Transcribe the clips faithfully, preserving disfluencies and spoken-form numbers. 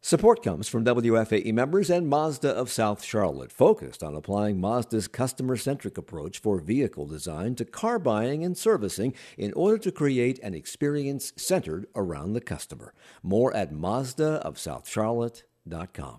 Support comes from W F A E members and Mazda of South Charlotte, focused on applying Mazda's customer-centric approach for vehicle design to car buying and servicing in order to create an experience centered around the customer. More at Mazda of South Charlotte dot com.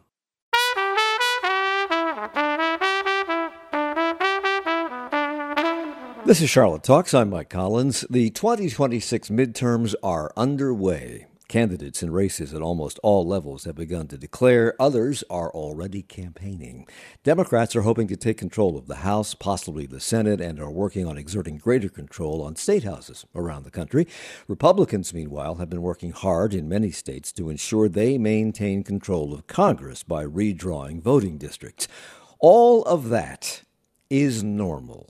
This is Charlotte Talks. I'm Mike Collins. The twenty twenty-six midterms are underway. Candidates in races at almost all levels have begun to declare. Others are already campaigning. Democrats are hoping to take control of the House, possibly the Senate, and are working on exerting greater control on state houses around the country. Republicans, meanwhile, have been working hard in many states to ensure they maintain control of Congress by redrawing voting districts. All of that is normal.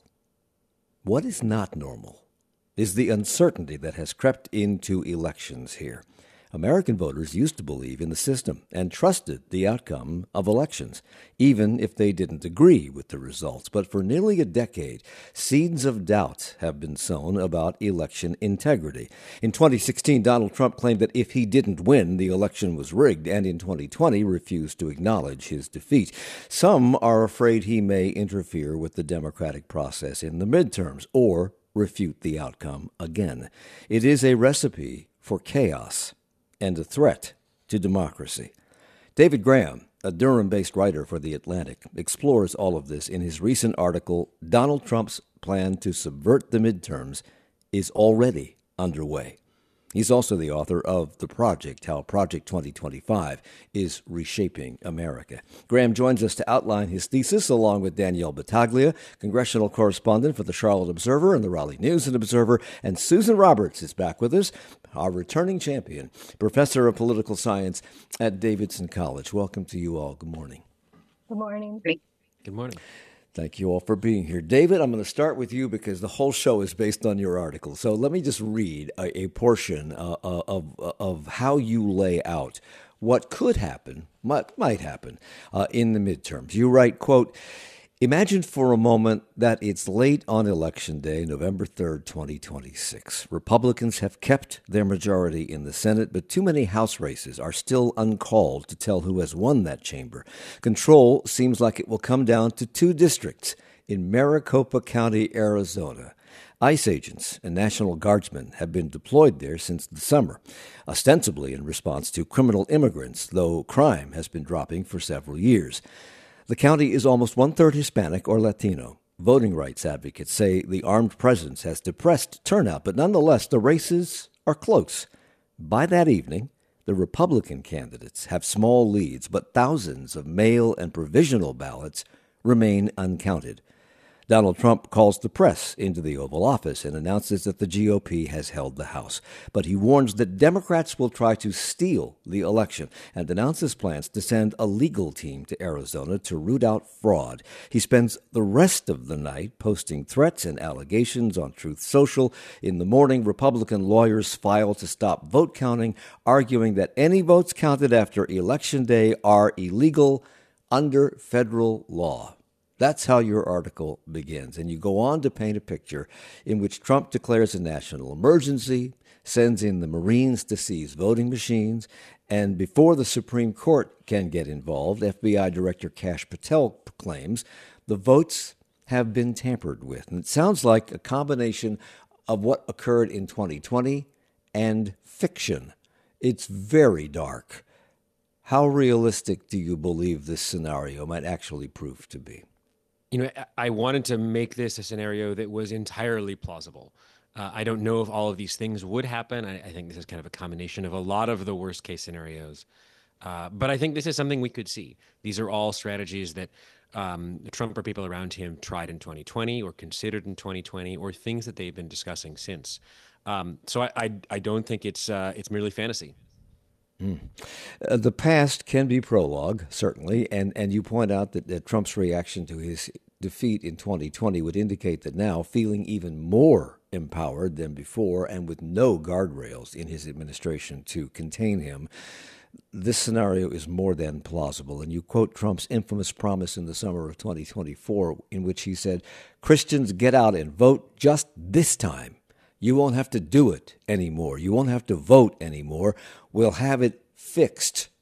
What is not normal is the uncertainty that has crept into elections here. American voters used to believe in the system and trusted the outcome of elections, even if they didn't agree with the results. But for nearly a decade, seeds of doubt have been sown about election integrity. In twenty sixteen, Donald Trump claimed that if he didn't win, the election was rigged, and in twenty twenty refused to acknowledge his defeat. Some are afraid he may interfere with the democratic process in the midterms or refute the outcome again. It is a recipe for chaos and a threat to democracy. David Graham, a Durham-based writer for The Atlantic, explores all of this in his recent article, Donald Trump's Plan to Subvert the Midterms is Already Underway. He's also the author of The Project, How Project twenty twenty-five is Reshaping America. Graham joins us to outline his thesis, along with Danielle Battaglia, congressional correspondent for the Charlotte Observer and the Raleigh News and Observer, and Susan Roberts is back with us, our returning champion, professor of political science at Davidson College. Welcome to you all. Good morning. Good morning. Good morning. Thank you all for being here. David, I'm going to start with you because the whole show is based on your article. So let me just read a, a portion uh, of, of how you lay out what could happen, might, might happen uh, in the midterms. You write, quote, imagine for a moment that it's late on Election Day, November third, twenty twenty-six. Republicans have kept their majority in the Senate, but too many House races are still uncalled to tell who has won that chamber. Control seems like it will come down to two districts in Maricopa County, Arizona. ICE agents and National Guardsmen have been deployed there since the summer, ostensibly in response to criminal immigrants, though crime has been dropping for several years. The county is almost one-third Hispanic or Latino. Voting rights advocates say the armed presence has depressed turnout, but nonetheless, the races are close. By that evening, the Republican candidates have small leads, but thousands of mail and provisional ballots remain uncounted. Donald Trump calls the press into the Oval Office and announces that the G O P has held the House. But he warns that Democrats will try to steal the election and announces plans to send a legal team to Arizona to root out fraud. He spends the rest of the night posting threats and allegations on Truth Social. In the morning, Republican lawyers file to stop vote counting, arguing that any votes counted after Election Day are illegal under federal law. That's how your article begins, and you go on to paint a picture in which Trump declares a national emergency, sends in the Marines to seize voting machines, and before the Supreme Court can get involved, F B I Director Kash Patel claims the votes have been tampered with. And it sounds like a combination of what occurred in twenty twenty and fiction. It's very dark. How realistic do you believe this scenario might actually prove to be? You know, I wanted to make this a scenario that was entirely plausible. Uh, I don't know if all of these things would happen. I, I think this is kind of a combination of a lot of the worst case scenarios. Uh, but I think this is something we could see. These are all strategies that um, Trump or people around him tried in twenty twenty or considered in twenty twenty, or things that they've been discussing since. Um, so I, I, I don't think it's uh, it's merely fantasy. Mm. Uh, the past can be prologue, certainly, and, and you point out that, that Trump's reaction to his defeat in twenty twenty would indicate that now, feeling even more empowered than before and with no guardrails in his administration to contain him, this scenario is more than plausible. And you quote Trump's infamous promise in the summer of twenty twenty-four, in which he said, Christians, get out and vote just this time. You won't have to do it anymore. You won't have to vote anymore. We'll have it fixed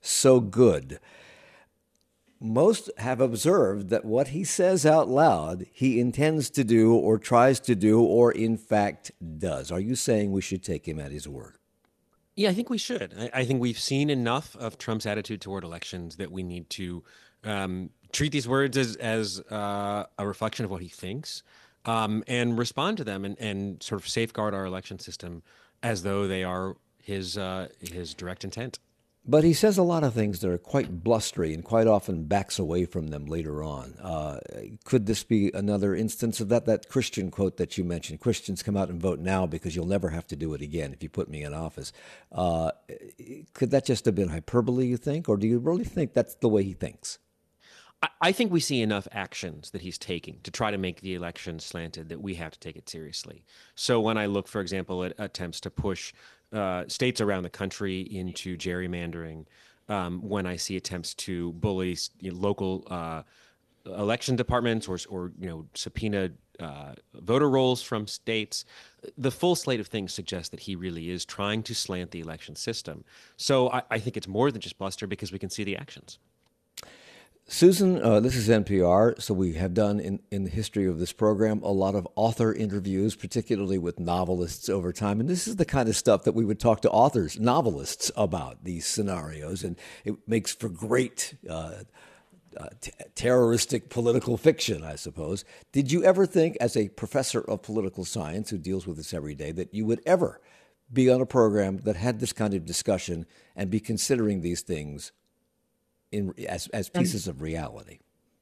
so good. Most have observed that what he says out loud, he intends to do or tries to do or in fact does. Are you saying we should take him at his word? Yeah, I think we should. I, I think we've seen enough of Trump's attitude toward elections that we need to um, treat these words as as uh, a reflection of what he thinks, um, and respond to them and, and sort of safeguard our election system as though they are his uh, his direct intent. But he says a lot of things that are quite blustery and quite often backs away from them later on. Uh, could this be another instance of that? That Christian quote that you mentioned, Christians come out and vote now because you'll never have to do it again if you put me in office. Uh, could that just have been hyperbole, you think? Or do you really think that's the way he thinks? I, I think we see enough actions that he's taking to try to make the election slanted that we have to take it seriously. So when I look, for example, at attempts to push uh, states around the country into gerrymandering, um, when I see attempts to bully you know, local uh, election departments or, or you know, subpoena uh, voter rolls from states, the full slate of things suggests that he really is trying to slant the election system. So I, I think it's more than just bluster because we can see the actions. Susan, uh, this is N P R, so we have done in, in the history of this program a lot of author interviews, particularly with novelists over time. And this is the kind of stuff that we would talk to authors, novelists about these scenarios. And it makes for great uh, uh, t- terroristic political fiction, I suppose. Did you ever think, as a professor of political science who deals with this every day, that you would ever be on a program that had this kind of discussion and be considering these things In, as, as pieces of reality?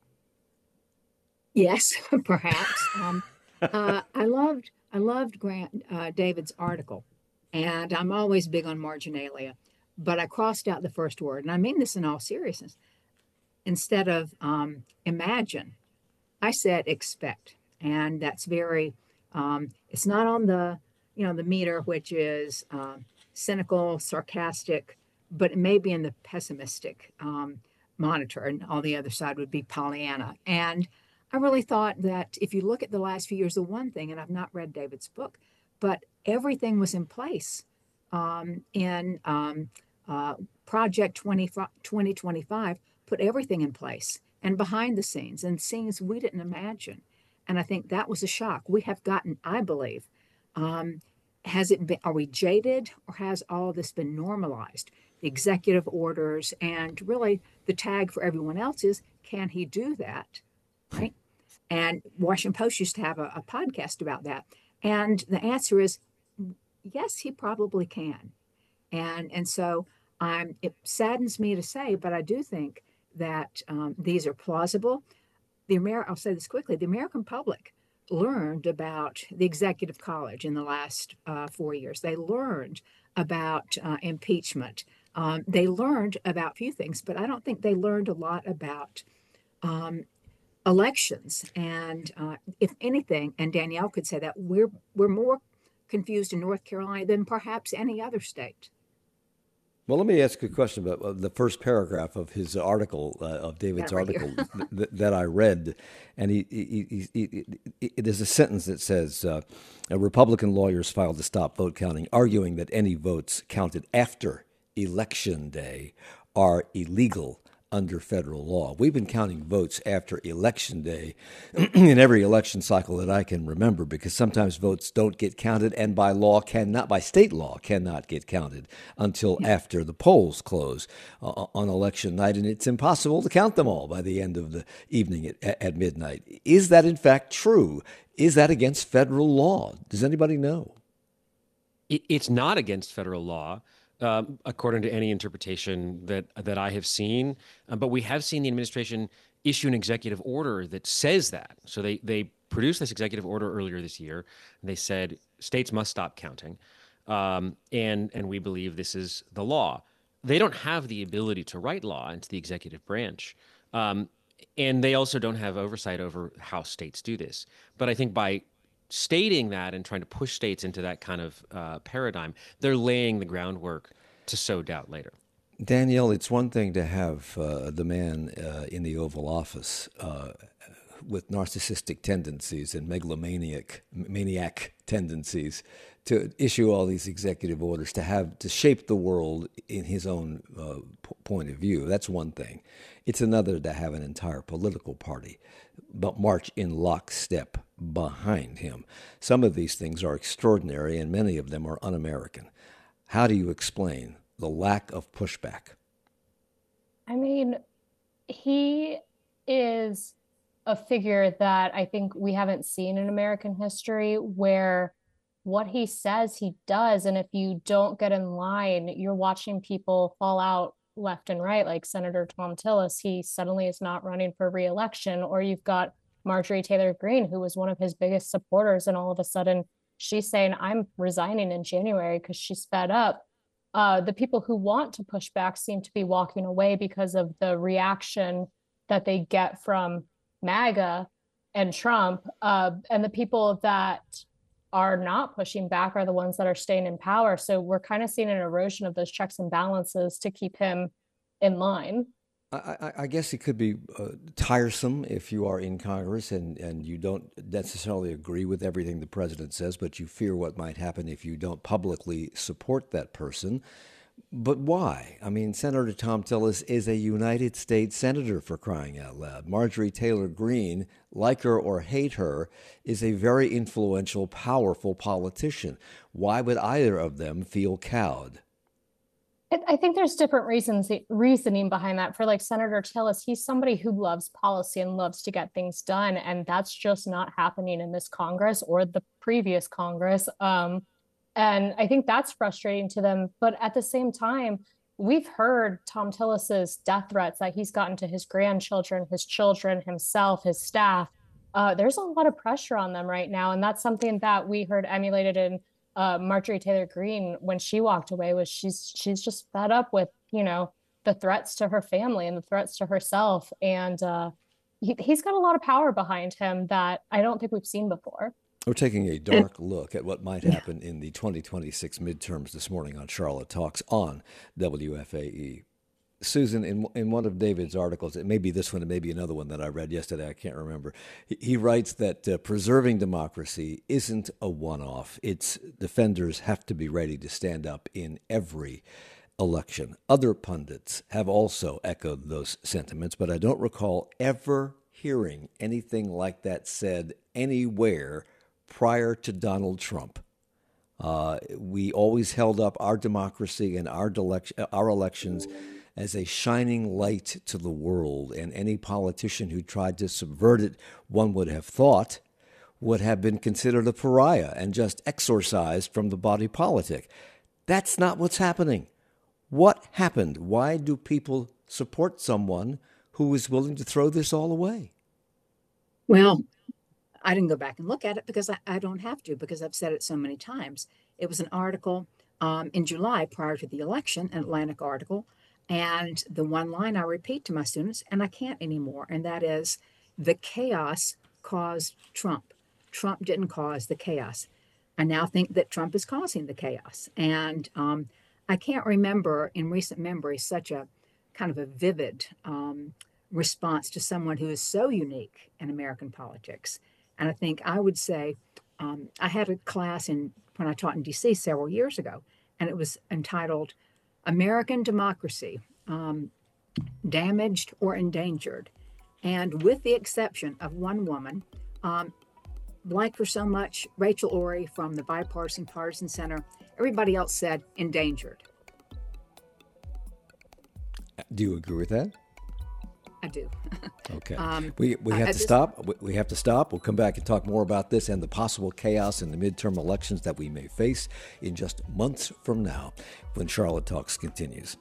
Yes, perhaps. Um, uh, I loved I loved Grant uh, David's article, and I'm always big on marginalia, but I crossed out the first word, and I mean this in all seriousness. Instead of um, imagine, I said expect, and that's very. Um, it's not on the you know the meter, which is um, cynical, sarcastic, but it may be in the pessimistic um, monitor, and on the other side would be Pollyanna. And I really thought that if you look at the last few years, the one thing, and I've not read David's book, but everything was in place um, in um, uh, Project twenty twenty-five, put everything in place and behind the scenes and scenes we didn't imagine. And I think that was a shock. We have gotten, I believe, um, has it been, are we jaded, or has all this been normalized? The executive orders, and really the tag for everyone else is, can he do that? Right? And Washington Post used to have a, a podcast about that. And the answer is, yes, he probably can. And, and so um, it saddens me to say, but I do think that um, these are plausible. The Amer- I'll say this quickly, the American public learned about the Executive College in the last uh, four years. They learned about uh, impeachment. Um, they learned about a few things, but I don't think they learned a lot about um, elections. And uh, if anything, and Danielle could say that, we're we're more confused in North Carolina than perhaps any other state. Well, let me ask you a question about uh, the first paragraph of his article, uh, of David's right article th- that I read. And he, he, he, he, he, there's a sentence that says, uh, Republican lawyers filed to stop vote counting, arguing that any votes counted after Election Day are illegal under federal law. We've been counting votes after Election Day in every election cycle that I can remember, because sometimes votes don't get counted, and by law cannot, by state law, cannot get counted until after the polls close uh, on election night, and it's impossible to count them all by the end of the evening at, at midnight. Is that in fact true? Is that against federal law? Does anybody know? It, it's not against federal law. Um, according to any interpretation that that I have seen, uh, but we have seen the administration issue an executive order that says that. So they they produced this executive order earlier this year, and they said states must stop counting, um, and and we believe this is the law. They don't have the ability to write law into the executive branch, um, and they also don't have oversight over how states do this. But I think by stating that and trying to push states into that kind of uh, paradigm, they're laying the groundwork to sow doubt later. Danielle, it's one thing to have uh, the man uh, in the Oval Office uh, with narcissistic tendencies and megalomaniac maniac tendencies to issue all these executive orders, to have to shape the world in his own uh, p- point of view. That's one thing. It's another to have an entire political party but march in lockstep behind him. Some of these things are extraordinary, and many of them are un-American. How do you explain the lack of pushback? I mean, he is a figure that I think we haven't seen in American history, where what he says he does, and if you don't get in line, you're watching people fall out left and right, like Senator Thom Tillis. He suddenly is not running for re-election. Or you've got Marjorie Taylor Greene, who was one of his biggest supporters, and all of a sudden she's saying, I'm resigning in January because she's fed up. Uh, the people who want to push back seem to be walking away because of the reaction that they get from MAGA and Trump. Uh, and the people that are not pushing back are the ones that are staying in power. So we're kind of seeing an erosion of those checks and balances to keep him in line. I, I, I guess it could be uh, tiresome if you are in Congress and, and you don't necessarily agree with everything the president says, but you fear what might happen if you don't publicly support that person. But why? I mean, Senator Thom Tillis is a United States senator, for crying out loud. Marjorie Taylor Greene, like her or hate her, is a very influential, powerful politician. Why would either of them feel cowed? I think there's different reasons, reasoning behind that. For like Senator Tillis, he's somebody who loves policy and loves to get things done. And that's just not happening in this Congress or the previous Congress. Um, and I think that's frustrating to them. But at the same time, we've heard Thom Tillis's death threats that he's gotten to his grandchildren, his children, himself, his staff. Uh, there's a lot of pressure on them right now. And that's something that we heard emulated in Uh, Marjorie Taylor Greene when she walked away. Was she's she's just fed up with, you know, the threats to her family and the threats to herself. And uh, he, he's got a lot of power behind him that I don't think we've seen before. We're taking a dark look at what might happen in the twenty twenty-six midterms this morning on Charlotte Talks on W F A E. Susan, in in one of David's articles, it may be this one, it may be another one that I read yesterday, I can't remember. He, he writes that uh, preserving democracy isn't a one-off. Its defenders have to be ready to stand up in every election. Other pundits have also echoed those sentiments, but I don't recall ever hearing anything like that said anywhere prior to Donald Trump. Uh, we always held up our democracy and our, delec- our elections as a shining light to the world, and any politician who tried to subvert it, one would have thought, would have been considered a pariah and just exorcised from the body politic. That's not what's happening. What happened? Why do people support someone who is willing to throw this all away? Well, I didn't go back and look at it because I, I don't have to, because I've said it so many times. It was an article um, in July prior to the election, an Atlantic article. And the one line I repeat to my students, and I can't anymore, and that is, the chaos caused Trump. Trump didn't cause the chaos. I now think that Trump is causing the chaos. And um, I can't remember in recent memory such a kind of a vivid um, response to someone who is so unique in American politics. And I think I would say, um, I had a class in when I taught in D C several years ago, and it was entitled American Democracy, um, Damaged or Endangered. And with the exception of one woman, um, like for so much, Rachel Ory from the Bipartisan Partisan Center, everybody else said endangered. Do you agree with that? I do. Okay. Um, we we have I, I to just, stop. We, we have to stop. We'll come back and talk more about this and the possible chaos in the midterm elections that we may face in just months from now when Charlotte Talks continues.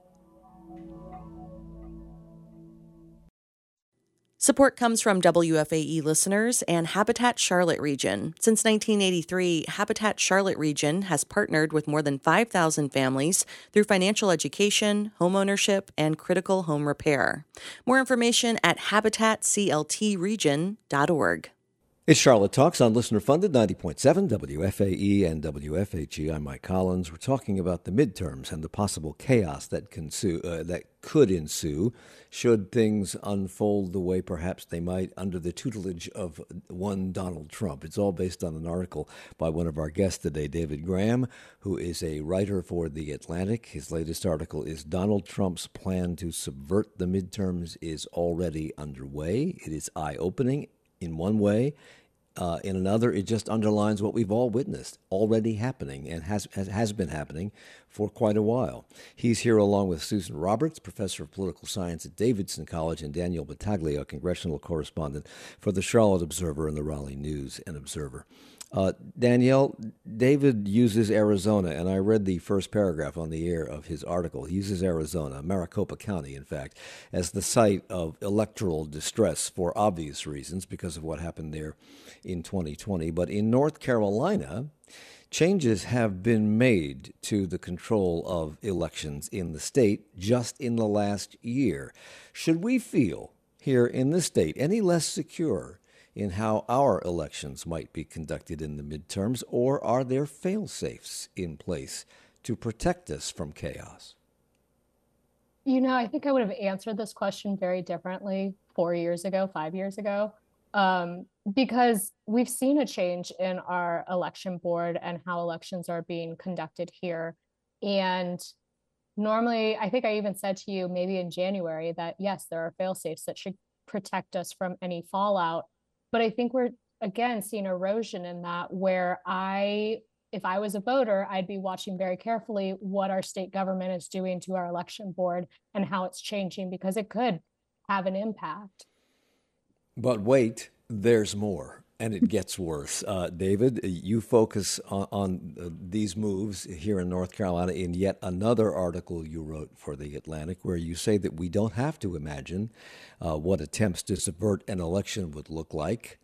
Support comes from W F A E listeners and Habitat Charlotte Region. Since nineteen eighty-three, Habitat Charlotte Region has partnered with more than five thousand families through financial education, homeownership, and critical home repair. More information at habitat c l t region dot org. It's Charlotte Talks on Listener Funded ninety point seven W F A E and W F H E. I'm Mike Collins. We're talking about the midterms and the possible chaos that can sue, uh, that could ensue should things unfold the way perhaps they might under the tutelage of one Donald Trump. It's all based on an article by one of our guests today, David Graham, who is a writer for The Atlantic. His latest article is Donald Trump's plan to subvert the midterms is already underway. It is eye-opening in one way. Uh, in another, it just underlines what we've all witnessed already happening and has, has has been happening for quite a while. He's here along with Susan Roberts, professor of political science at Davidson College, and Danielle Battaglia, congressional correspondent for the Charlotte Observer and the Raleigh News and Observer. Uh, Danielle, David uses Arizona, and I read the first paragraph on the air of his article. He uses Arizona, Maricopa County, in fact, as the site of electoral distress for obvious reasons because of what happened there in twenty twenty. But in North Carolina, changes have been made to the control of elections in the state just in the last year. Should we feel here in the state any less secure in how our elections might be conducted in the midterms, or are there fail-safes in place to protect us from chaos? You know, I think I would have answered this question very differently four years ago, five years ago, um, because we've seen a change in our election board and how elections are being conducted here. And normally, I think I even said to you maybe in January that, yes, there are fail-safes that should protect us from any fallout. But I think we're, again, seeing erosion in that where I, if I was a voter, I'd be watching very carefully what our state government is doing to our election board and how it's changing, because it could have an impact. But wait, there's more, and it gets worse. Uh, David, you focus on, on uh, these moves here in North Carolina in yet another article you wrote for The Atlantic, where you say that we don't have to imagine uh, what attempts to subvert an election would look like.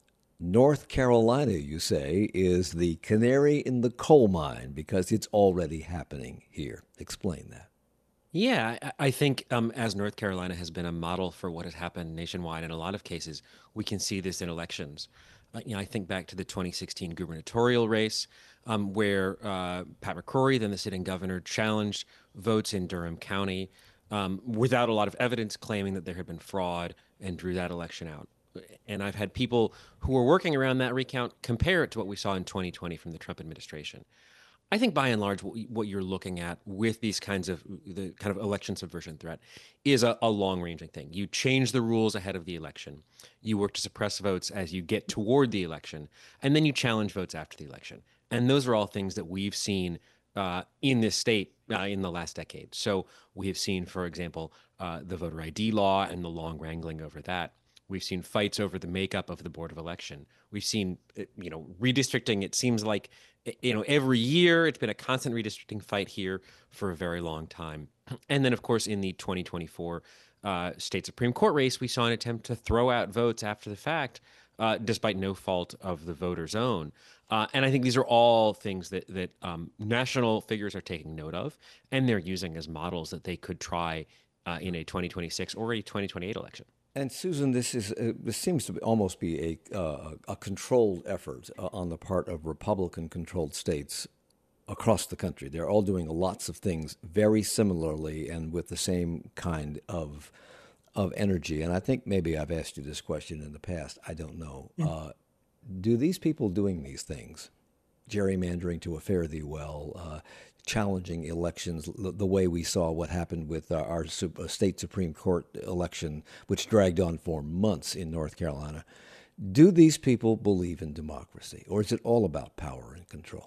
North Carolina, you say, is the canary in the coal mine because it's already happening here. Explain that. Yeah, I I think um, as North Carolina has been a model for what has happened nationwide in a lot of cases, we can see this in elections. Uh, you know, I think back to the twenty sixteen gubernatorial race, um, where uh, Pat McCrory, then the sitting governor, challenged votes in Durham County um, without a lot of evidence, claiming that there had been fraud, and drew that election out. And I've had people who were working around that recount compare it to what we saw in twenty twenty from the Trump administration. I think by and large, what what you're looking at with these kinds of the kind of election subversion threat is a, a long-ranging thing. You change the rules ahead of the election. You work to suppress votes as you get toward the election, and then you challenge votes after the election. And those are all things that we've seen uh, in this state uh, in the last decade. So we have seen, for example, uh, the voter I D law and the long wrangling over that. We've seen fights over the makeup of the Board of Election. We've seen, you know, redistricting. It seems like, you know, every year it's been a constant redistricting fight here for a very long time. And then, of course, in the twenty twenty-four uh, state Supreme Court race, we saw an attempt to throw out votes after the fact, uh, despite no fault of the voter's own. Uh, and I think these are all things that that um, national figures are taking note of, and they're using as models that they could try uh, in a twenty twenty-six or a twenty twenty-eight election. And Susan, this is uh, this seems to be almost be a uh, a controlled effort uh, on the part of Republican-controlled states across the country. They're all doing lots of things very similarly and with the same kind of of energy. And I think maybe I've asked you this question in the past. I don't know. Yeah. Uh, do these people doing these things, gerrymandering to a fare thee well, uh, challenging elections the way we saw what happened with uh, our state Supreme Court election, which dragged on for months in North Carolina. Do these people believe in democracy, or is it all about power and control?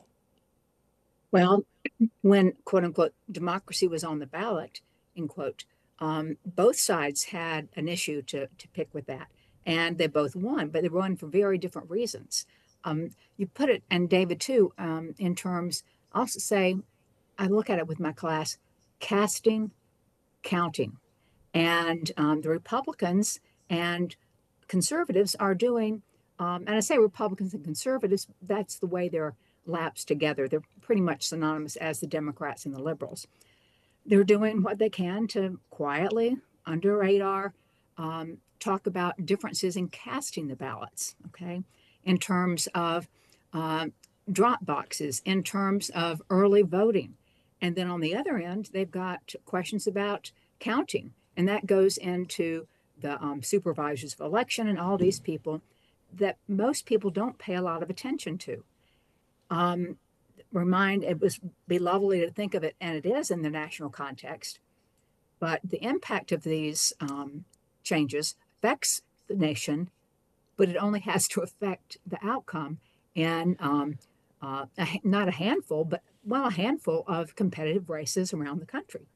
Well, when, quote unquote, democracy was on the ballot, in quote, um, both sides had an issue to, to pick with that. And they both won, but they won for very different reasons. Um, you put it, and David too, um, in terms, I'll also say, I look at it with my class, casting, counting. And um, the Republicans and conservatives are doing, um, and I say Republicans and conservatives, that's the way they're lapsed together. They're pretty much synonymous as the Democrats and the liberals. They're doing what they can to quietly, under radar, um, talk about differences in casting the ballots, okay? in terms of uh, drop boxes, in terms of early voting. And then on the other end, they've got questions about counting. And that goes into the um, supervisors of election and all these people that most people don't pay a lot of attention to. Um, remind it was be lovely to think of it, and it is in the national context. But the impact of these um, changes affects the nation, but it only has to affect the outcome in um, uh, a, not a handful, but well, a handful of competitive races around the country.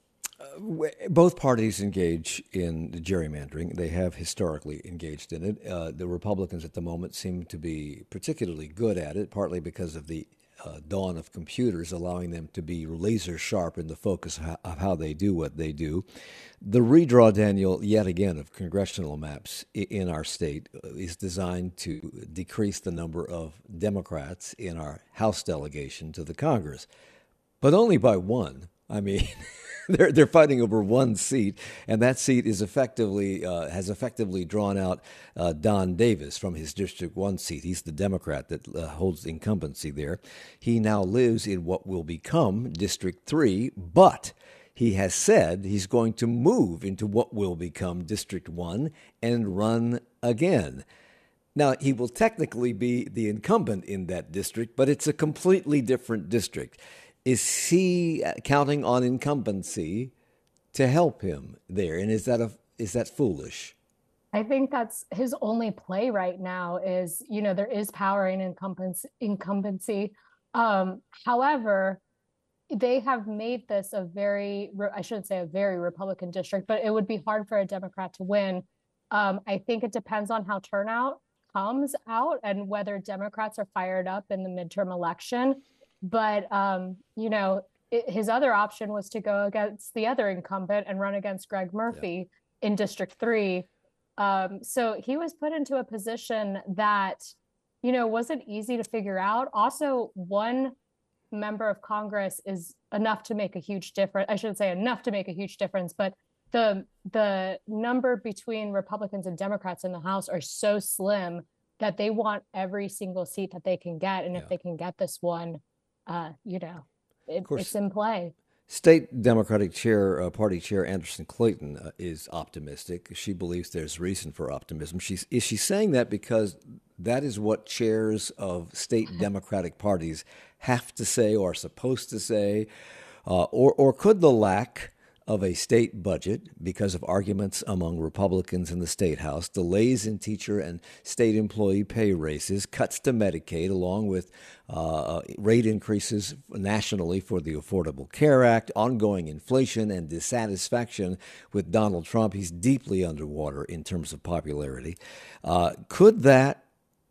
Both parties engage in the gerrymandering. They have historically engaged in it. Uh, the Republicans at the moment seem to be particularly good at it, partly because of the uh, dawn of computers, allowing them to be laser sharp in the focus of how, of how they do what they do. The redraw, Daniel, yet again, of congressional maps in our state is designed to decrease the number of Democrats in our House delegation to the Congress, but only by one. I mean, they're they're fighting over one seat, and that seat is effectively uh, has effectively drawn out uh, Don Davis from his District One seat. He's the Democrat that uh, holds incumbency there. He now lives in what will become District Three, but he has said he's going to move into what will become District One and run again. Now, he will technically be the incumbent in that district, but it's a completely different district. Is he counting on incumbency to help him there? And is that a is that foolish? I think that's his only play right now is, you know, there is power in incumbency. incumbency. Um, however, they have made this a very, I shouldn't say a very Republican district, but it would be hard for a Democrat to win. Um, I think it depends on how turnout comes out and whether Democrats are fired up in the midterm election. But, um, you know, it, his other option was to go against the other incumbent and run against Greg Murphy yeah. in District three. Um, so he was put into a position that, you know, wasn't easy to figure out. Also, one member of Congress is enough to make a huge difference. I shouldn't say enough to make a huge difference, but the the number between Republicans and Democrats in the House are so slim that they want every single seat that they can get. And yeah. if they can get this one, Uh, you know, it, it's in play. State Democratic Chair, uh, Party Chair Anderson Clayton uh, is optimistic. She believes there's reason for optimism. She's is she saying that because that is what chairs of state Democratic parties have to say or are supposed to say, uh, or or could the lack of a state budget, because of arguments among Republicans in the State House, delays in teacher and state employee pay raises, cuts to Medicaid, along with uh, rate increases nationally for the Affordable Care Act, ongoing inflation, and dissatisfaction with Donald Trump. He's deeply underwater in terms of popularity. Uh, could that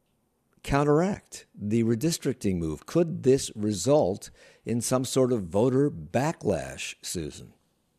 counteract the redistricting move? Could this result in some sort of voter backlash, Susan?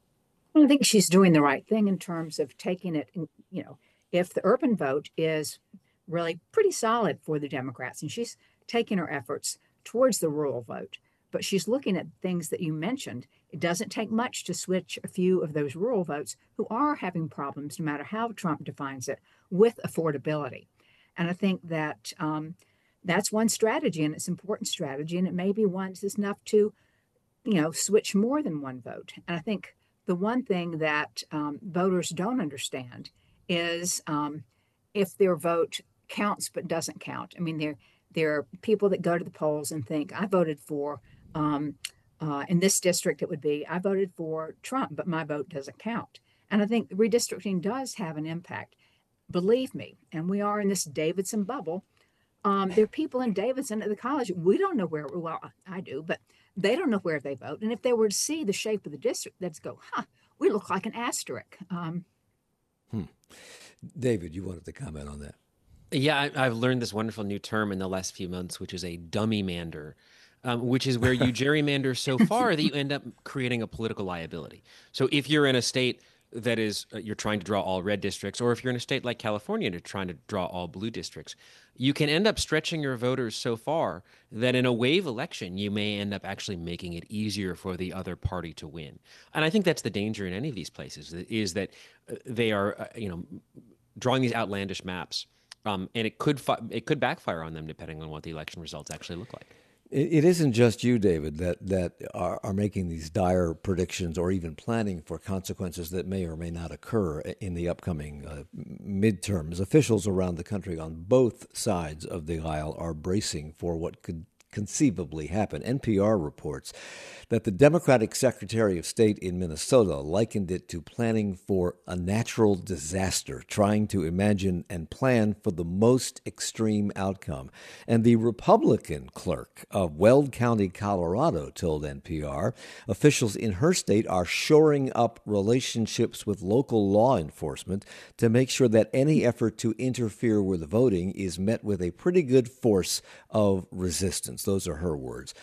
I think she's doing the right thing in terms of taking it, you know, if the urban vote is really pretty solid for the Democrats, and she's taking her efforts towards the rural vote, but she's looking at things that you mentioned. It doesn't take much to switch a few of those rural votes who are having problems, no matter how Trump defines it, with affordability. And I think that um, that's one strategy, and it's an important strategy, and it may be one that's enough to, you know, switch more than one vote. And I think the one thing that um, voters don't understand is um, if their vote counts but doesn't count. I mean, there, there are people that go to the polls and think, I voted for, um, uh, in this district, it would be, I voted for Trump, but my vote doesn't count. And I think redistricting does have an impact. Believe me, and we are in this Davidson bubble. Um, there are people in Davidson at the college. We don't know where, well, I do, but they don't know where they vote. And if they were to see the shape of the district, they'd go, huh, we look like an asterisk. Um, hmm. David, you wanted to comment on that. Yeah, I, I've learned this wonderful new term in the last few months, which is a dummy mander, um, which is where you gerrymander so far that you end up creating a political liability. So if you're in a state that is, uh, you're trying to draw all red districts, or if you're in a state like California and you're trying to draw all blue districts, you can end up stretching your voters so far that in a wave election, you may end up actually making it easier for the other party to win. And I think that's the danger in any of these places, is that they are, uh, you know, drawing these outlandish maps um, and it could fi- it could backfire on them depending on what the election results actually look like. It isn't just you, David, that that are, are making these dire predictions or even planning for consequences that may or may not occur in the upcoming uh, midterms. Officials around the country on both sides of the aisle are bracing for what could conceivably happen. N P R reports that the Democratic Secretary of State in Minnesota likened it to planning for a natural disaster, trying to imagine and plan for the most extreme outcome. And the Republican clerk of Weld County, Colorado, told N P R officials in her state are shoring up relationships with local law enforcement to make sure that any effort to interfere with voting is met with a pretty good force of resistance. Those are her words.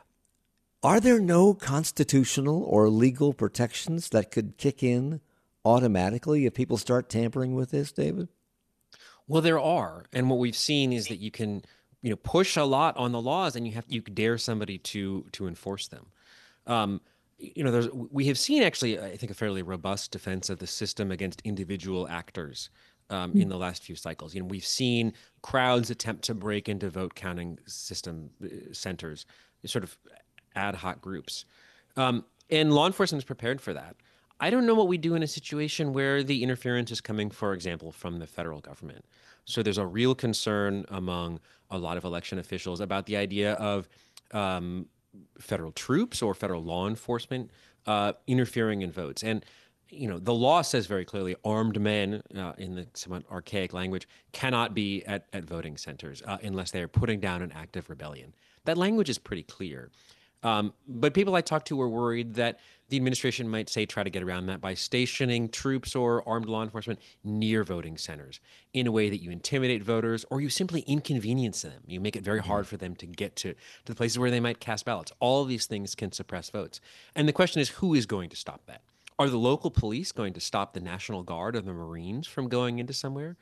Are there no constitutional or legal protections that could kick in automatically if people start tampering with this, David? Well, there are, and what we've seen is that you can, you know, push a lot on the laws, and you have you dare somebody to to enforce them. Um, you know, there's we have seen actually, I think, a fairly robust defense of the system against individual actors um, in the last few cycles. You know, we've seen crowds attempt to break into vote counting system uh, centers, sort of ad hoc groups. Um, and law enforcement is prepared for that. I don't know what we do in a situation where the interference is coming, for example, from the federal government. So there's a real concern among a lot of election officials about the idea of um, federal troops or federal law enforcement uh, interfering in votes. And, you know, the law says very clearly armed men, uh, in the somewhat archaic language, cannot be at, at voting centers uh, unless they are putting down an act of rebellion. That language is pretty clear. Um, but people I talked to were worried that the administration might, say, try to get around that by stationing troops or armed law enforcement near voting centers in a way that you intimidate voters or you simply inconvenience them. You make it very hard for them to get to, to the places where they might cast ballots. All of these things can suppress votes. And the question is, who is going to stop that? Are the local police going to stop the National Guard or the Marines from going into somewhere?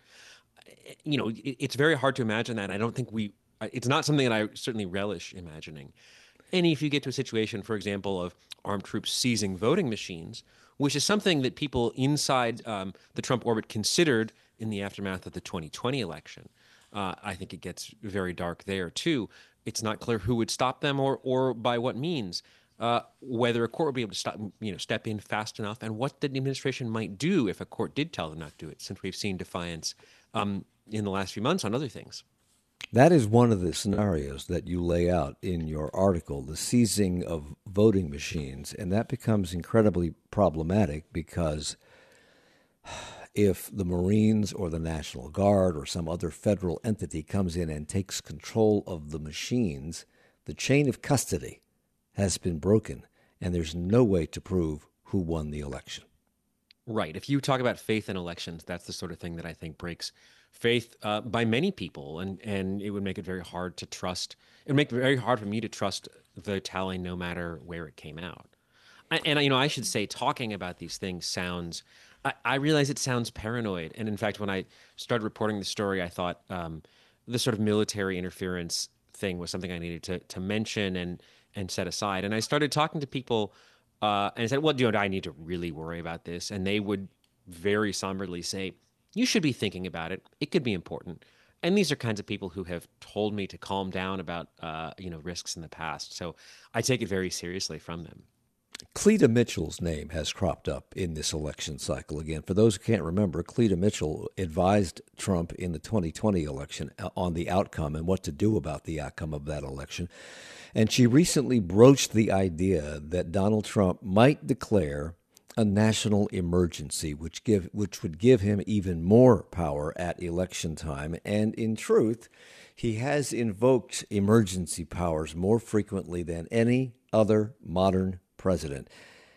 You know, it, it's very hard to imagine that. I don't think we, it's not something that I certainly relish imagining. And if you get to a situation, for example, of armed troops seizing voting machines, which is something that people inside um, the Trump orbit considered in the aftermath of the twenty twenty election, uh, I think it gets very dark there, too. It's not clear who would stop them or or by what means, uh, whether a court would be able to stop, you know, step in fast enough, and what the administration might do if a court did tell them not to do it, since we've seen defiance um, in the last few months on other things. That is one of the scenarios that you lay out in your article, the seizing of voting machines. And that becomes incredibly problematic because if the Marines or the National Guard or some other federal entity comes in and takes control of the machines, the chain of custody has been broken, and there's no way to prove who won the election. Right. If you talk about faith in elections, that's the sort of thing that I think breaks faith uh, by many people, and and it would make it very hard to trust. It would make it very hard for me to trust the tally, no matter where it came out. I, and you know, I should say, talking about these things sounds. I, I realize it sounds paranoid, and in fact, when I started reporting the story, I thought um, the sort of military interference thing was something I needed to to mention and and set aside. And I started talking to people. Uh, and I said, well, do you know, I need to really worry about this. And they would very somberly say, you should be thinking about it. It could be important. And these are kinds of people who have told me to calm down about, uh, you know, risks in the past. So I take it very seriously from them. Cleta Mitchell's name has cropped up in this election cycle again. For those who can't remember, Cleta Mitchell advised Trump in the twenty twenty election on the outcome and what to do about the outcome of that election. And she recently broached the idea that Donald Trump might declare a national emergency, which give which would give him even more power at election time. And in truth, he has invoked emergency powers more frequently than any other modern president.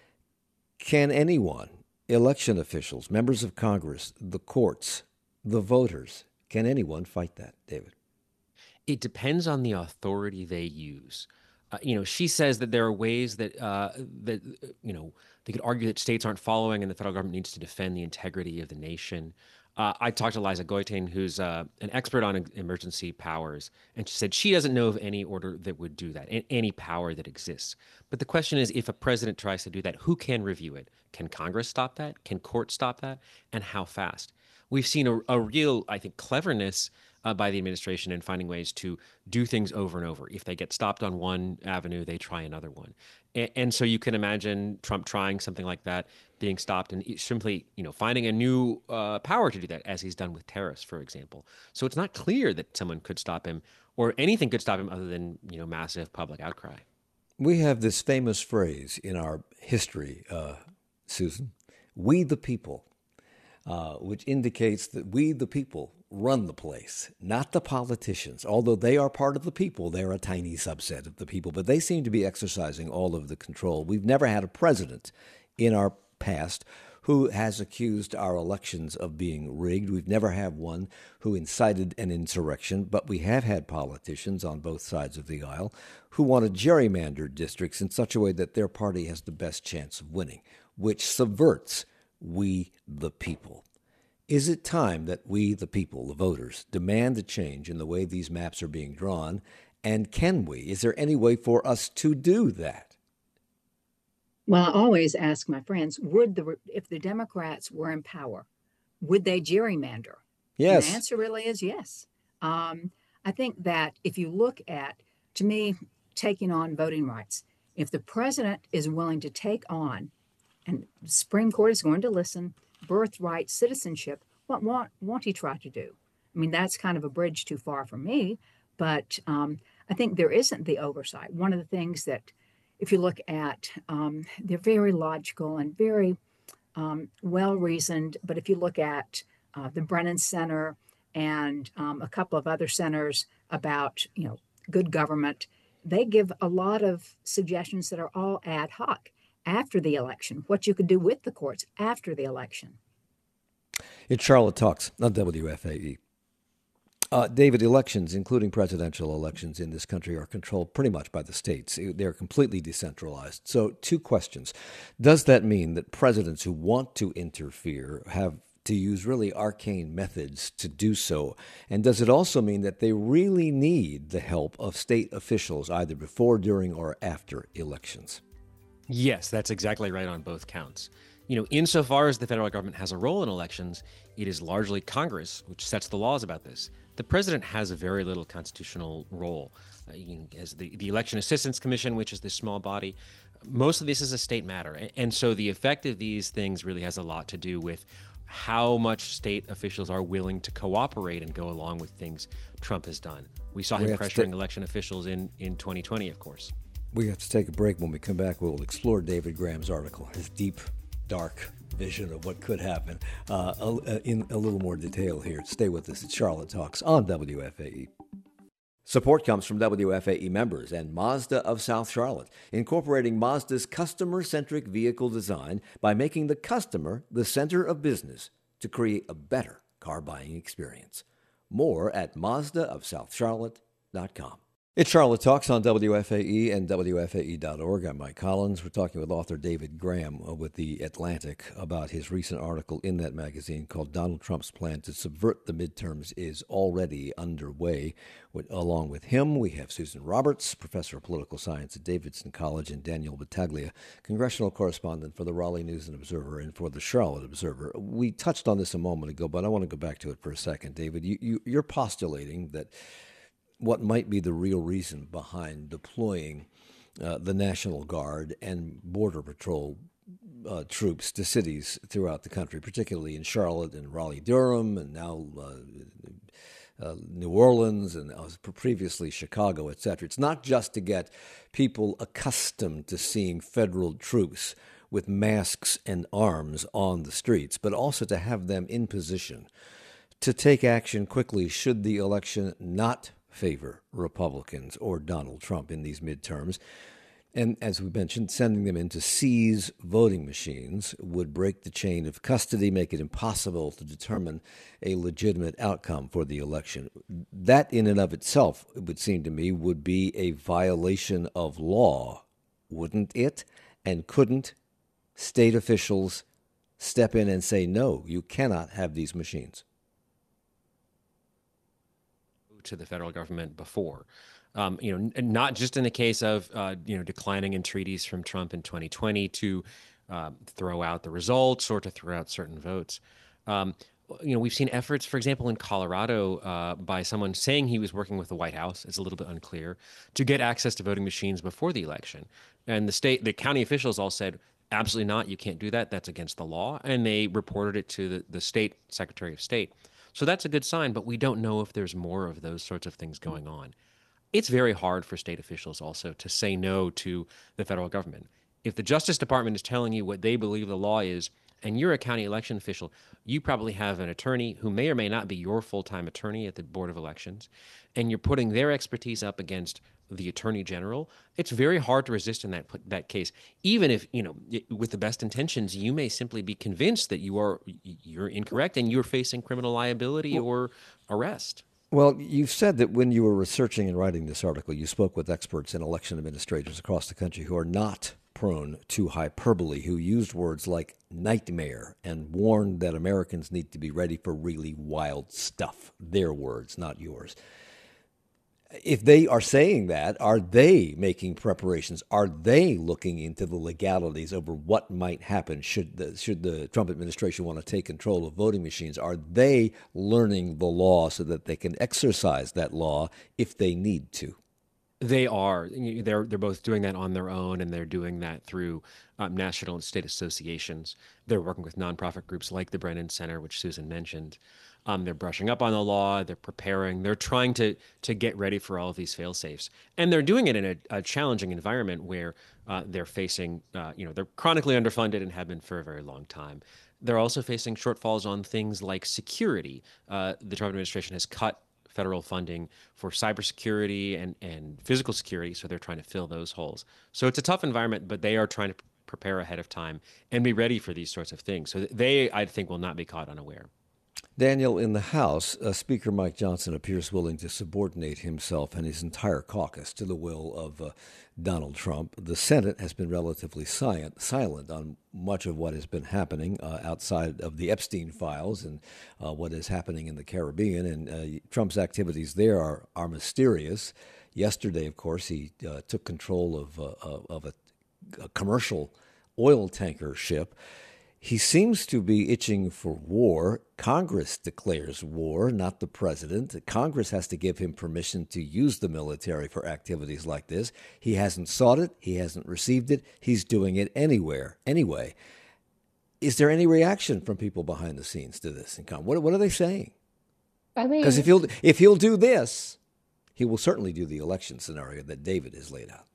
Can anyone, election officials, members of Congress, the courts, the voters, can anyone fight that, David? It depends on the authority they use. Uh, you know, she says that there are ways that uh, that you know they could argue that states aren't following, and the federal government needs to defend the integrity of the nation. Uh, I talked to Liza Goitein, who's uh, an expert on emergency powers, and she said she doesn't know of any order that would do that, any power that exists. But the question is, if a president tries to do that, who can review it? Can Congress stop that? Can courts stop that? And how fast? we've seen a, a real, I think, cleverness uh, by the administration in finding ways to do things over and over. If they get stopped on one avenue, they try another one. And, and so you can imagine Trump trying something like that, being stopped, and simply, you know, finding a new uh, power to do that, as he's done with tariffs, for example. So it's not clear that someone could stop him, or anything could stop him, other than, you know, massive public outcry. We have this famous phrase in our history, uh, Susan, "we the people," uh, which indicates that we the people run the place, not the politicians. Although they are part of the people, they're a tiny subset of the people, but they seem to be exercising all of the control. We've never had a president in our past who has accused our elections of being rigged. We've never had one who incited an insurrection, but we have had politicians on both sides of the aisle who want to gerrymander districts in such a way that their party has the best chance of winning, which subverts we the people. Is it time that we the people, the voters, demand a change in the way these maps are being drawn? And can we? Is there any way for us to do that? Well, I always ask my friends, would the if the Democrats were in power, would they gerrymander? Yes. And the answer really is yes. Um, I think that if you look at, to me, taking on voting rights, if the president is willing to take on, and the Supreme Court is going to listen, birthright citizenship, what won't, won't he try to do? I mean, that's kind of a bridge too far for me, but um, I think there isn't the oversight. One of the things that, if you look at, um, they're very logical and very um, well-reasoned, but if you look at uh, the Brennan Center and um, a couple of other centers about, you know, good government, they give a lot of suggestions that are all ad hoc after the election, what you could do with the courts after the election. It's Charlotte Talks on W F A E. Uh, David, elections, including presidential elections in this country, are controlled pretty much by the states. They're completely decentralized. So two questions. Does that mean that presidents who want to interfere have to use really arcane methods to do so? And does it also mean that they really need the help of state officials either before, during, or after elections? Yes, that's exactly right on both counts. You know, insofar as the federal government has a role in elections, it is largely Congress which sets the laws about this. The president has a very little constitutional role. Uh, you know, as the, the Election Assistance Commission, which is this small body, most of this is a state matter. And, and so the effect of these things really has a lot to do with how much state officials are willing to cooperate and go along with things Trump has done. We saw him pressuring election officials in, in twenty twenty, of course. We have to take a break. When we come back, we'll explore David Graham's article, his deep, dark vision of what could happen uh, in a little more detail here. Stay with us. It's Charlotte Talks on W F A E. Support comes from W F A E members and Mazda of South Charlotte, incorporating Mazda's customer-centric vehicle design by making the customer the center of business to create a better car buying experience. More at Mazda of South Charlotte dot com. It's Charlotte Talks on W F A E and W F A E dot org. I'm Mike Collins. We're talking with author David Graham with The Atlantic about his recent article in that magazine called "Donald Trump's Plan to Subvert the Midterms is Already Underway." With, along with him, we have Susan Roberts, professor of political science at Davidson College, and Daniel Battaglia, congressional correspondent for the Raleigh News and Observer and for the Charlotte Observer. We touched on this a moment ago, but I want to go back to it for a second. David, you, you, you're postulating that what might be the real reason behind deploying uh, the National Guard and Border Patrol uh, troops to cities throughout the country, particularly in Charlotte and Raleigh-Durham and now uh, uh, New Orleans and uh, previously Chicago, et cetera. It's not just to get people accustomed to seeing federal troops with masks and arms on the streets, but also to have them in position to take action quickly should the election not favor Republicans or Donald Trump in these midterms. And as we mentioned, sending them in to seize voting machines would break the chain of custody, make it impossible to determine a legitimate outcome for the election. That in and of itself, it would seem to me, would be a violation of law, wouldn't it? And couldn't state officials step in and say, no, you cannot have these machines? To the federal government before, um, you know, n- not just in the case of uh, you know declining entreaties from Trump in twenty twenty to uh, throw out the results or to throw out certain votes. Um, you know, we've seen efforts, for example, in Colorado, uh, by someone saying he was working with the White House, it's a little bit unclear, to get access to voting machines before the election. And the state, the county officials all said, absolutely not, you can't do that. That's against the law. And they reported it to the, the state Secretary of State. So that's a good sign, but we don't know if there's more of those sorts of things going on. It's very hard for state officials also to say no to the federal government. If the Justice Department is telling you what they believe the law is, and you're a county election official, you probably have an attorney who may or may not be your full-time attorney at the Board of Elections, and you're putting their expertise up against the Attorney General. It's very hard to resist in that that case. Even if, you know, with the best intentions, you may simply be convinced that you are you're incorrect and you're facing criminal liability or arrest. Well, you've said that when you were researching and writing this article, you spoke with experts and election administrators across the country who are not prone to hyperbole, who used words like nightmare and warned that Americans need to be ready for really wild stuff. Their words, not yours. If they are saying that, are they making preparations? Are they looking into the legalities over what might happen should the, should the Trump administration want to take control of voting machines? Are they learning the law so that they can exercise that law if they need to? They are. They're they're both doing that on their own, and they're doing that through um, national and state associations. They're working with nonprofit groups like the Brennan Center, which Susan mentioned. Um, they're brushing up on the law. They're preparing. They're trying to to get ready for all of these fail-safes, and they're doing it in a, a challenging environment where uh, they're facing, uh, you know, they're chronically underfunded and have been for a very long time. They're also facing shortfalls on things like security. Uh, the Trump administration has cut federal funding for cybersecurity and, and physical security, so they're trying to fill those holes. So it's a tough environment, but they are trying to p- prepare ahead of time and be ready for these sorts of things. So they, I think, will not be caught unaware. Daniel, in the House, uh, Speaker Mike Johnson appears willing to subordinate himself and his entire caucus to the will of uh, Donald Trump. The Senate has been relatively silent, silent on much of what has been happening uh, outside of the Epstein files and uh, what is happening in the Caribbean. And uh, Trump's activities there are, are mysterious. Yesterday, of course, he uh, took control of, uh, of a, a commercial oil tanker ship. He seems to be itching for war. Congress declares war, not the president. Congress has to give him permission to use the military for activities like this. He hasn't sought it. He hasn't received it. He's doing it anywhere, anyway. Is there any reaction from people behind the scenes to this? What, what are they saying? I mean, because if he'll if he'll do this, he will certainly do the election scenario that David has laid out.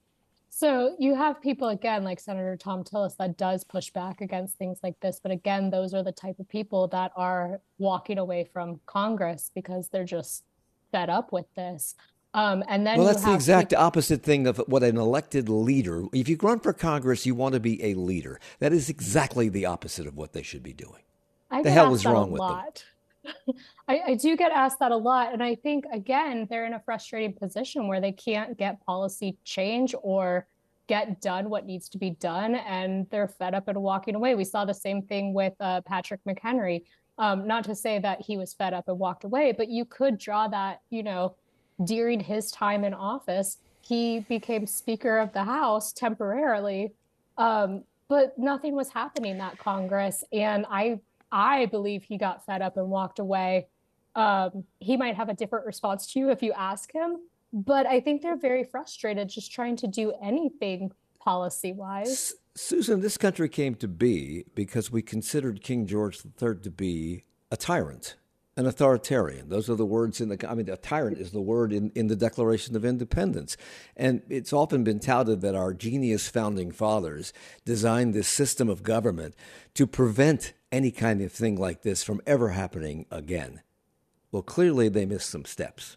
So you have people, again, like Senator Thom Tillis, that does push back against things like this. But again, those are the type of people that are walking away from Congress because they're just fed up with this. Um, and then well, you that's have the exact people- opposite thing of what an elected leader. If you run for Congress, you want to be a leader. That is exactly the opposite of what they should be doing. I the get hell asked is that wrong a with lot. them? I, I do get asked that a lot. And I think, again, they're in a frustrating position where they can't get policy change or get done what needs to be done, and they're fed up and walking away. We saw the same thing with uh, Patrick McHenry. Um, not to say that he was fed up and walked away, but you could draw that, you know, during his time in office, he became Speaker of the House temporarily, um, but nothing was happening in that Congress. And I, I believe he got fed up and walked away. Um, he might have a different response to you if you ask him, but I think they're very frustrated just trying to do anything policy-wise. Susan, this country came to be because we considered King George the Third to be a tyrant, an authoritarian. Those are the words in the, I mean, a tyrant is the word in, in the Declaration of Independence. And it's often been touted that our genius founding fathers designed this system of government to prevent any kind of thing like this from ever happening again. Well, clearly they missed some steps.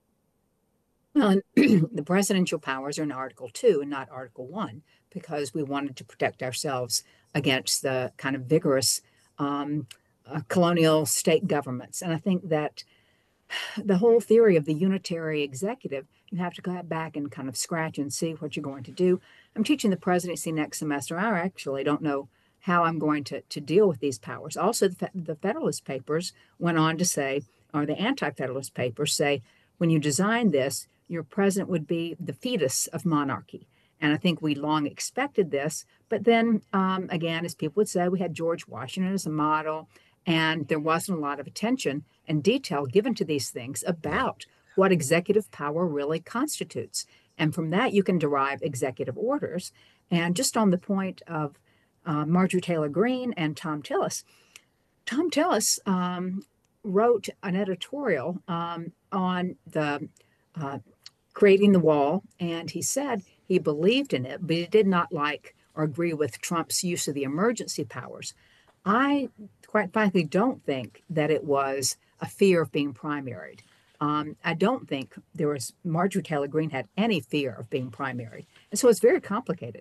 Well, and the presidential powers are in Article two and not Article one, because we wanted to protect ourselves against the kind of vigorous um, uh, colonial state governments. And I think that the whole theory of the unitary executive, you have to go back and kind of scratch and see what you're going to do. I'm teaching the presidency next semester. I actually don't know how I'm going to, to deal with these powers. Also, the, the Federalist Papers went on to say, or the Anti-Federalist Papers say, when you design this, your president would be the fetus of monarchy. And I think we long expected this. But then, um, again, as people would say, we had George Washington as a model. And there wasn't a lot of attention and detail given to these things about what executive power really constitutes. And from that, you can derive executive orders. And just on the point of uh, Marjorie Taylor Greene and Thom Tillis, Thom Tillis um, wrote an editorial um, on the uh, creating the wall, and he said he believed in it, but he did not like or agree with Trump's use of the emergency powers. I, quite frankly, don't think that it was a fear of being primaried. Um, I don't think there was Marjorie Taylor Greene had any fear of being primaried, and so it's very complicated.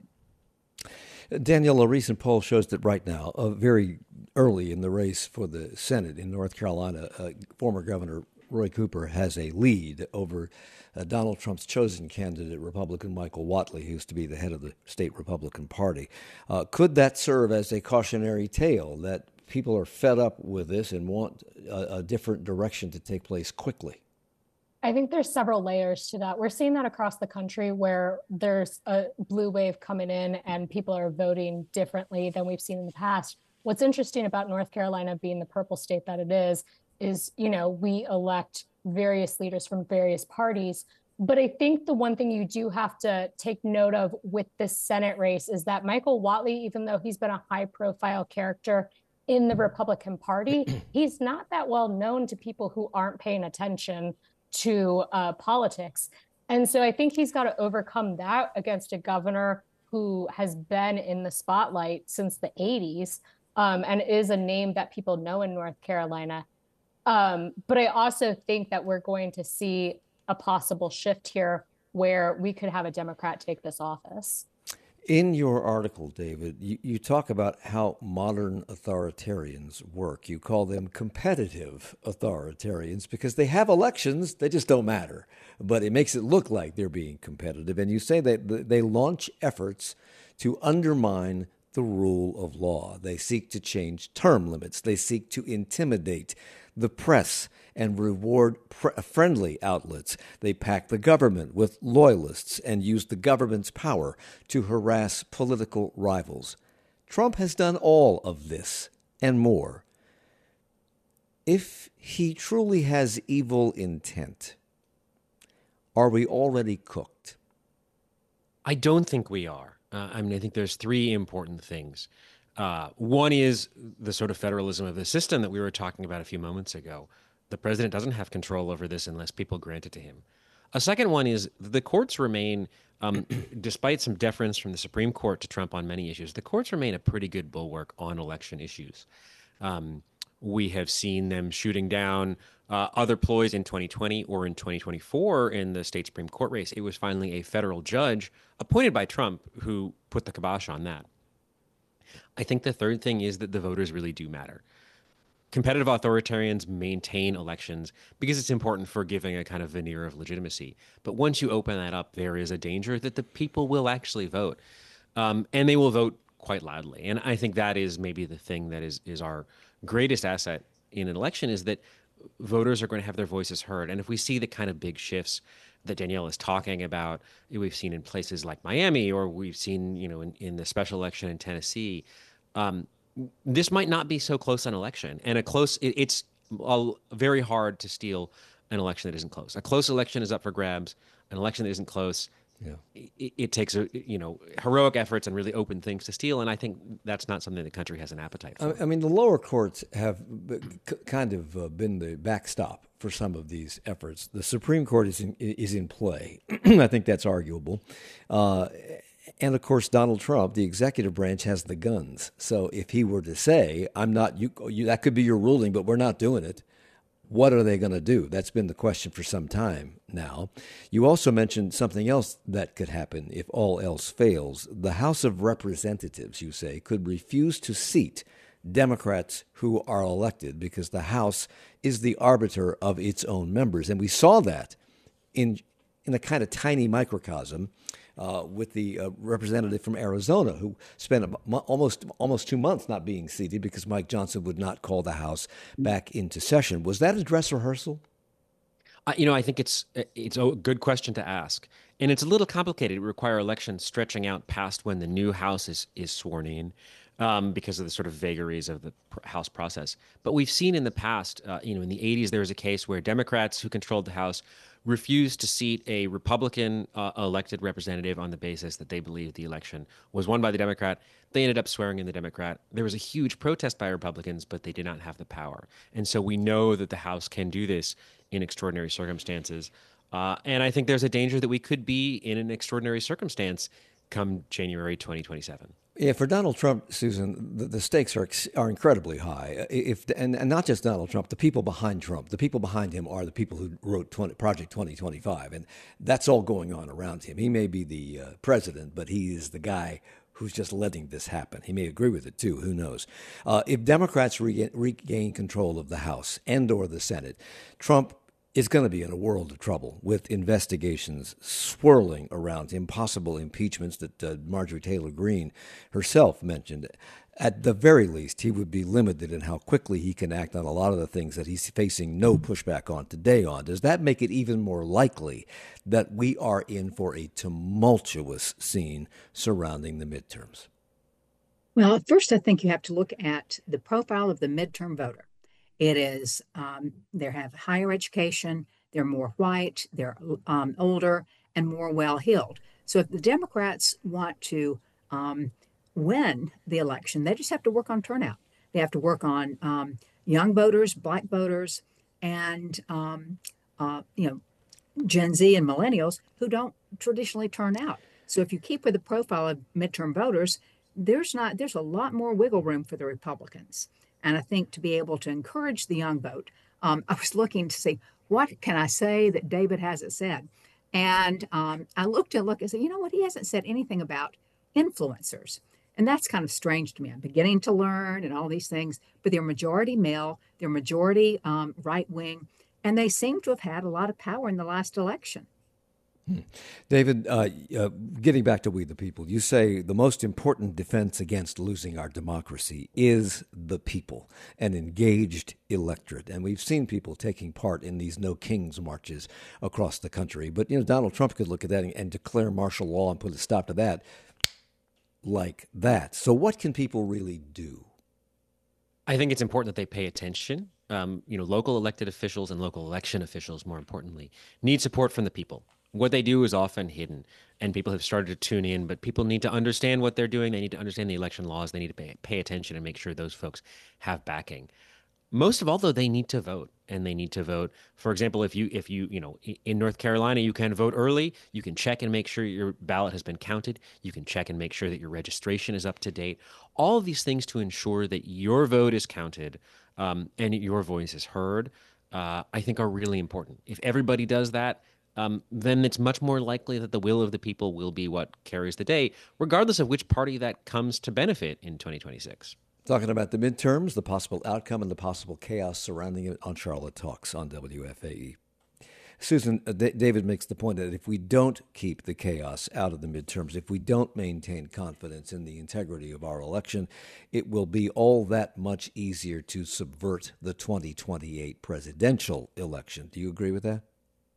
Danielle, a recent poll shows that right now, uh, very early in the race for the Senate in North Carolina, uh, former Governor Roy Cooper has a lead over uh, Donald Trump's chosen candidate, Republican Michael Whatley, who used to be the head of the state Republican Party. Uh, could that serve as a cautionary tale that people are fed up with this and want a, a different direction to take place quickly? I think there's several layers to that. We're seeing that across the country where there's a blue wave coming in and people are voting differently than we've seen in the past. What's interesting about North Carolina being the purple state that it is, is, you know, we elect various leaders from various parties. But I think the one thing you do have to take note of with this Senate race is that Michael Whatley, even though he's been a high profile character in the Republican Party, he's not that well known to people who aren't paying attention to uh, politics. And so I think he's got to overcome that against a governor who has been in the spotlight since the eighties um, and is a name that people know in North Carolina. Um, but I also think that we're going to see a possible shift here where we could have a Democrat take this office. In your article, David, you, you talk about how modern authoritarians work. You call them competitive authoritarians because they have elections, they just don't matter. But it makes it look like they're being competitive. And you say that they launch efforts to undermine the rule of law. They seek to change term limits. They seek to intimidate the press and reward pre- friendly outlets. They pack the government with loyalists and use the government's power to harass political rivals. Trump has done all of this and more. If he truly has evil intent, are we already cooked? I don't think we are. Uh, I mean, I think there's three important things. Uh, one is the sort of federalism of the system that we were talking about a few moments ago. The president doesn't have control over this unless people grant it to him. A second one is the courts remain, um, despite some deference from the Supreme Court to Trump on many issues, the courts remain a pretty good bulwark on election issues. Um, we have seen them shooting down uh, other ploys in twenty twenty or in twenty twenty-four in the state Supreme Court race. It was finally a federal judge appointed by Trump who put the kibosh on that. I think the third thing is that the voters really do matter. Competitive authoritarians maintain elections because it's important for giving a kind of veneer of legitimacy. But once you open that up, there is a danger that the people will actually vote. Um, and they will vote quite loudly. And I think that is maybe the thing that is, is our greatest asset in an election, is that voters are going to have their voices heard. And if we see the kind of big shifts that Danielle is talking about, we've seen in places like Miami, or we've seen, you know, in, in the special election in Tennessee, um, this might not be so close an election. And a close, it, it's a, very hard to steal an election that isn't close. A close election is up for grabs. An election that isn't close, yeah. it, it takes a, you know, heroic efforts and really open things to steal. And I think that's not something the country has an appetite for. I mean, the lower courts have kind of uh, been the backstop for some of these efforts. The Supreme Court is in, is in play. I think that's arguable. Uh, and of course, Donald Trump, the executive branch, has the guns. So if he were to say, I'm not, you, you that could be your ruling, but we're not doing it, what are they going to do? That's been the question for some time now. You also mentioned something else that could happen if all else fails. The House of Representatives, you say, could refuse to seat Democrats who are elected because the House is the arbiter of its own members. And we saw that in in a kind of tiny microcosm uh, with the uh, representative from Arizona who spent a, almost almost two months not being seated because Mike Johnson would not call the House back into session. Was that a dress rehearsal? Uh, you know, I think it's it's a good question to ask. And it's a little complicated. It would require elections stretching out past when the new House is, is sworn in. um, because of the sort of vagaries of the pr- House process. But we've seen in the past, uh, you know, in the eighties, there was a case where Democrats who controlled the House refused to seat a Republican uh, elected representative on the basis that they believed the election was won by the Democrat. They ended up swearing in the Democrat. There was a huge protest by Republicans, but they did not have the power. And so we know that the House can do this in extraordinary circumstances. Uh, and I think there's a danger that we could be in an extraordinary circumstance come January twenty twenty-seven. Yeah, for Donald Trump, Susan, the, the stakes are are incredibly high. If and, and not just Donald Trump, the people behind Trump, the people behind him are the people who wrote twenty, Project twenty twenty-five, and that's all going on around him. He may be the uh, president, but he is the guy who's just letting this happen. He may agree with it too. Who knows? Uh, if Democrats regain, regain control of the House and or the Senate, Trump is going to be in a world of trouble with investigations swirling around impossible impeachments that uh, Marjorie Taylor Greene herself mentioned. At the very least, he would be limited in how quickly he can act on a lot of the things that he's facing no pushback on today on. Does that make it even more likely that we are in for a tumultuous scene surrounding the midterms? Well, at first, I think you have to look at the profile of the midterm voter. It is, um, they have higher education, they're more white, they're um, older, and more well-heeled. So if the Democrats want to um, win the election, they just have to work on turnout. They have to work on um, young voters, black voters, and um, uh, you know, Gen Z and millennials who don't traditionally turn out. So if you keep with the profile of midterm voters, there's not there's a lot more wiggle room for the Republicans. And I think to be able to encourage the young vote, um, I was looking to see what can I say that David hasn't said. And um, I looked and looked and said, you know what, he hasn't said anything about influencers. And that's kind of strange to me. I'm beginning to learn and all these things, but they're majority male, they're majority um, right wing, and they seem to have had a lot of power in the last election. Hmm. David, uh, uh, getting back to We the People, you say the most important defense against losing our democracy is the people, an engaged electorate. And we've seen people taking part in these No Kings marches across the country. But, you know, Donald Trump could look at that and, and declare martial law and put a stop to that like that. So what can people really do? I think it's important that they pay attention. Um, you know, local elected officials and local election officials, more importantly, need support from the people. What they do is often hidden, and people have started to tune in, but people need to understand what they're doing. They need to understand the election laws. They need to pay, pay attention and make sure those folks have backing. Most of all, though, they need to vote, and they need to vote. For example, if you, if you, you know, in North Carolina, you can vote early. You can check and make sure your ballot has been counted. You can check and make sure that your registration is up to date. All of these things to ensure that your vote is counted um, and your voice is heard, uh, I think are really important. If everybody does that, Um, then it's much more likely that the will of the people will be what carries the day, regardless of which party that comes to benefit in twenty twenty-six. Talking about the midterms, the possible outcome, and the possible chaos surrounding it on Charlotte Talks on W F A E. Susan, uh, D- David makes the point that if we don't keep the chaos out of the midterms, if we don't maintain confidence in the integrity of our election, it will be all that much easier to subvert the twenty twenty-eight presidential election. Do you agree with that?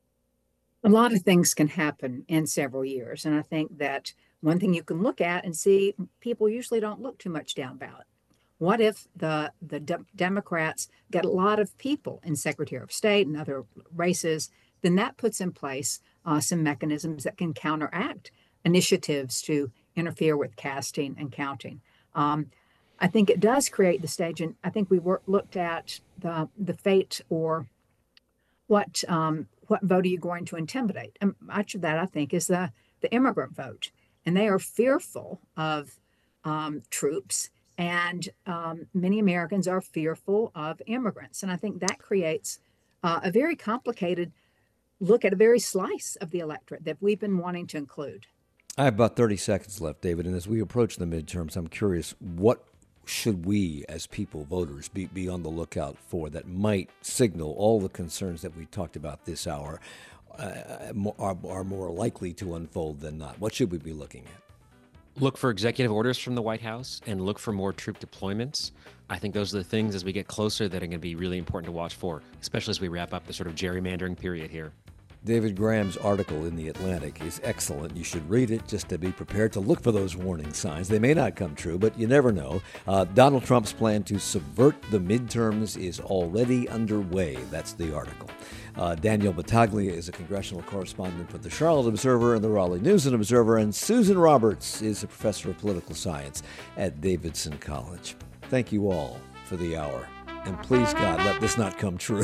A lot of things can happen in several years. And I think that one thing you can look at and see, people usually don't look too much down ballot. What if the, the de- Democrats get a lot of people in Secretary of State and other races? Then that puts in place uh, some mechanisms that can counteract initiatives to interfere with casting and counting. Um, I think it does create the stage. And I think we were, looked at the, the fate or what um, what vote are you going to intimidate? And much of that, I think, is the, the immigrant vote. And they are fearful of um, troops. And um, many Americans are fearful of immigrants. And I think that creates uh, a very complicated look at a very slice of the electorate that we've been wanting to include. I have about thirty seconds left, David. And as we approach the midterms, I'm curious, what should we as people, voters, be, be on the lookout for that might signal all the concerns that we talked about this hour uh, are, are more likely to unfold than not? What should we be looking at? Look for executive orders from the White House and look for more troop deployments. I think those are the things as we get closer that are going to be really important to watch for, especially as we wrap up the sort of gerrymandering period here. David Graham's article in The Atlantic is excellent. You should read it just to be prepared to look for those warning signs. They may not come true, but you never know. Uh, Donald Trump's plan to subvert the midterms is already underway. That's the article. Uh, Daniel Battaglia is a congressional correspondent for the Charlotte Observer and the Raleigh News and Observer, and Susan Roberts is a professor of political science at Davidson College. Thank you all for the hour, and please, God, let this not come true.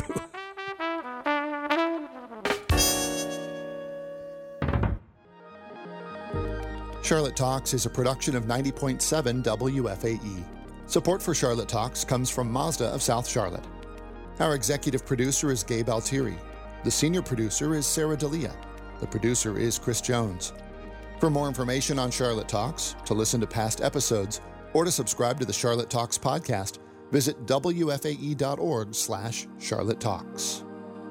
Charlotte Talks is a production of ninety point seven W F A E. Support for Charlotte Talks comes from Mazda of South Charlotte. Our executive producer is Gabe Altieri. The senior producer is Sarah D'Elia. The producer is Chris Jones. For more information on Charlotte Talks, to listen to past episodes, or to subscribe to the Charlotte Talks podcast, visit W F A E dot org slash Charlotte Talks.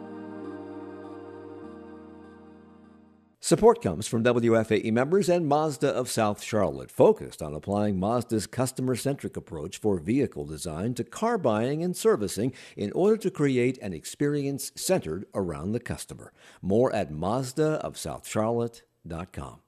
Support comes from W F A E members and Mazda of South Charlotte, focused on applying Mazda's customer-centric approach for vehicle design to car buying and servicing in order to create an experience centered around the customer. More at Mazda of South Charlotte dot com.